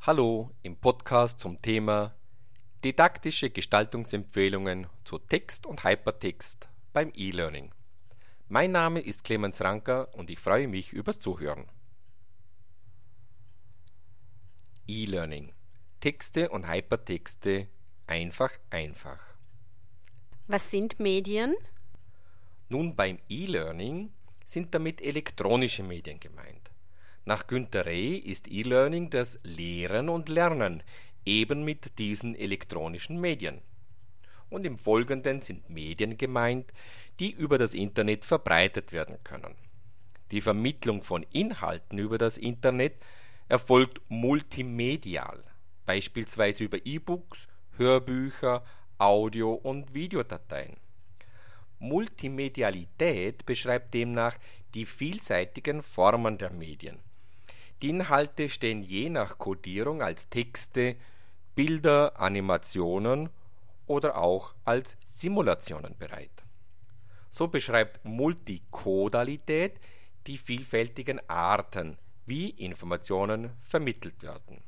Hallo im Podcast zum Thema didaktische Gestaltungsempfehlungen zu Text und Hypertext beim E-Learning. Mein Name ist Clemens Ranker und ich freue mich übers Zuhören. E-Learning. Texte und Hypertexte einfach. Was sind Medien? Nun, beim E-Learning sind damit elektronische Medien gemeint. Nach Günter Rey ist E-Learning das Lehren und Lernen eben mit diesen elektronischen Medien. Und im Folgenden sind Medien gemeint, die über das Internet verbreitet werden können. Die Vermittlung von Inhalten über das Internet erfolgt multimedial, beispielsweise über E-Books, Hörbücher, Audio- und Videodateien. Multimedialität beschreibt demnach die vielseitigen Formen der Medien. Die Inhalte stehen je nach Codierung als Texte, Bilder, Animationen oder auch als Simulationen bereit. So beschreibt Multikodalität die vielfältigen Arten, wie Informationen vermittelt werden.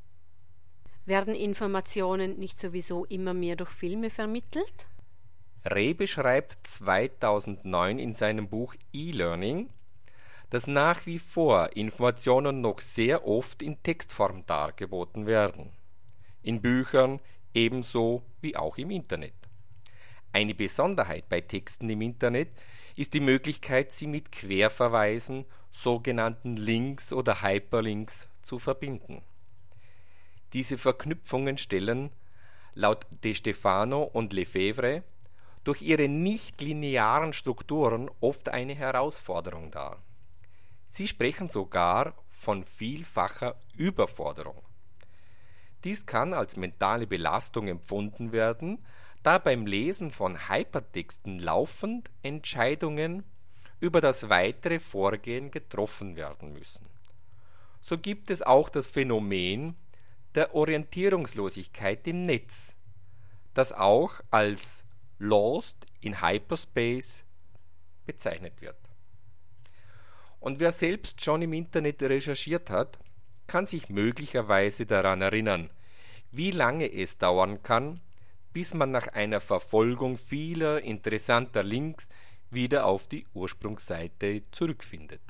Werden Informationen nicht sowieso immer mehr durch Filme vermittelt? Rey beschreibt 2009 in seinem Buch E-Learning, dass nach wie vor Informationen noch sehr oft in Textform dargeboten werden. In Büchern ebenso wie auch im Internet. Eine Besonderheit bei Texten im Internet ist die Möglichkeit, sie mit Querverweisen, sogenannten Links oder Hyperlinks, zu verbinden. Diese Verknüpfungen stellen, laut De Stefano und Lefebvre, durch ihre nicht-linearen Strukturen oft eine Herausforderung dar. Sie sprechen sogar von vielfacher Überforderung. Dies kann als mentale Belastung empfunden werden, da beim Lesen von Hypertexten laufend Entscheidungen über das weitere Vorgehen getroffen werden müssen. So gibt es auch das Phänomen der Orientierungslosigkeit im Netz, das auch als Lost in Hyperspace bezeichnet wird. Und wer selbst schon im Internet recherchiert hat, kann sich möglicherweise daran erinnern, wie lange es dauern kann, bis man nach einer Verfolgung vieler interessanter Links wieder auf die Ursprungsseite zurückfindet.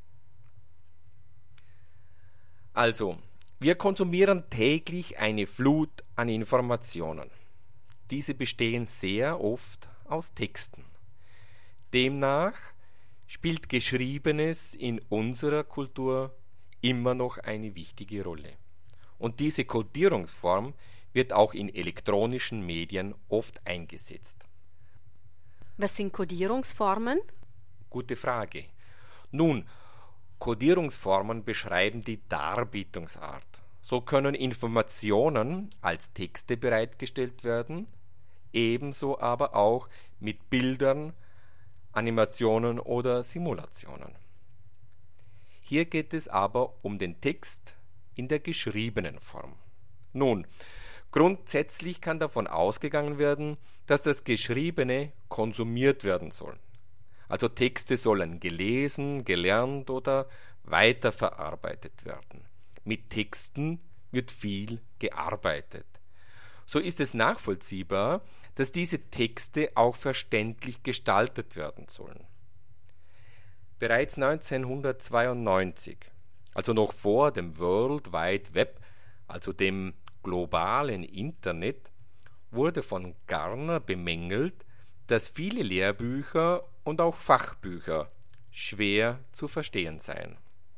Also, wir konsumieren täglich eine Flut an Informationen. Diese bestehen sehr oft aus Texten. Demnach spielt Geschriebenes in unserer Kultur immer noch eine wichtige Rolle. Und diese Codierungsform wird auch in elektronischen Medien oft eingesetzt. Was sind Codierungsformen? Gute Frage. Nun, Codierungsformen beschreiben die Darbietungsart. So können Informationen als Texte bereitgestellt werden, ebenso aber auch mit Bildern, Animationen oder Simulationen. Hier geht es aber um den Text in der geschriebenen Form. Nun, grundsätzlich kann davon ausgegangen werden, dass das Geschriebene konsumiert werden soll. Also Texte sollen gelesen, gelernt oder weiterverarbeitet werden. Mit Texten wird viel gearbeitet. So ist es nachvollziehbar, dass diese Texte auch verständlich gestaltet werden sollen. Bereits 1992, also noch vor dem World Wide Web, also dem globalen Internet, wurde von Garner bemängelt, dass viele Lehrbücher und auch Fachbücher schwer zu verstehen seien.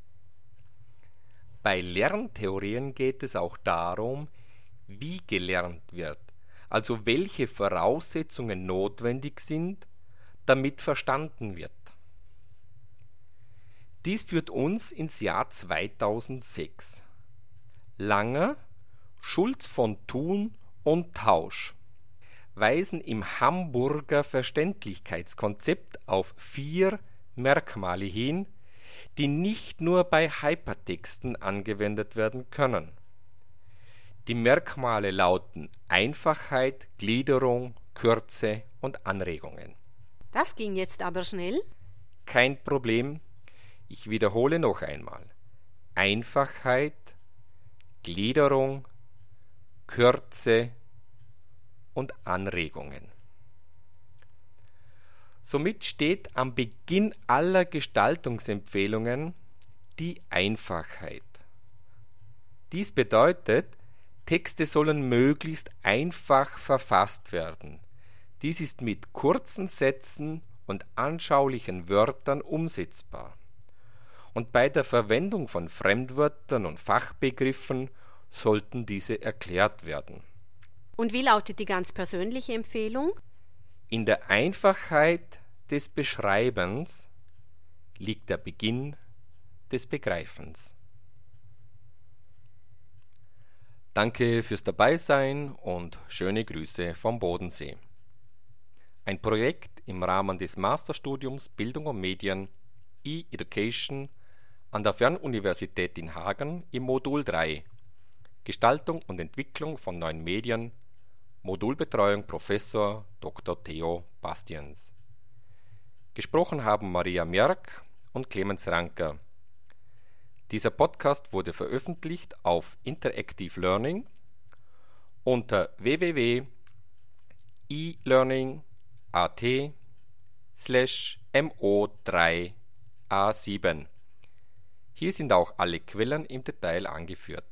Bei Lerntheorien geht es auch darum, wie gelernt wird, also welche Voraussetzungen notwendig sind, damit verstanden wird. Dies führt uns ins Jahr 2006. Langer, Schulz von Thun und Tausch weisen im Hamburger Verständlichkeitskonzept auf 4 Merkmale hin, die nicht nur bei Hypertexten angewendet werden können. Die Merkmale lauten Einfachheit, Gliederung, Kürze und Anregungen. Das ging jetzt aber schnell. Kein Problem, ich wiederhole noch einmal. Einfachheit, Gliederung, Kürze und Anregungen. Somit steht am Beginn aller Gestaltungsempfehlungen die Einfachheit. Dies bedeutet, Texte sollen möglichst einfach verfasst werden. Dies ist mit kurzen Sätzen und anschaulichen Wörtern umsetzbar. Und bei der Verwendung von Fremdwörtern und Fachbegriffen sollten diese erklärt werden. Und wie lautet die ganz persönliche Empfehlung? In der Einfachheit des Beschreibens liegt der Beginn des Begreifens. Danke fürs Dabeisein und schöne Grüße vom Bodensee. Ein Projekt im Rahmen des Masterstudiums Bildung und Medien E-Education an der Fernuniversität in Hagen im Modul 3 Gestaltung und Entwicklung von neuen Medien, Modulbetreuung Professor Dr. Theo Bastiens. Gesprochen haben Maria Mjerk und Clemens Ranker. Dieser Podcast wurde veröffentlicht auf Interactive Learning unter www.elearning.at/mo3a7. Hier sind auch alle Quellen im Detail angeführt.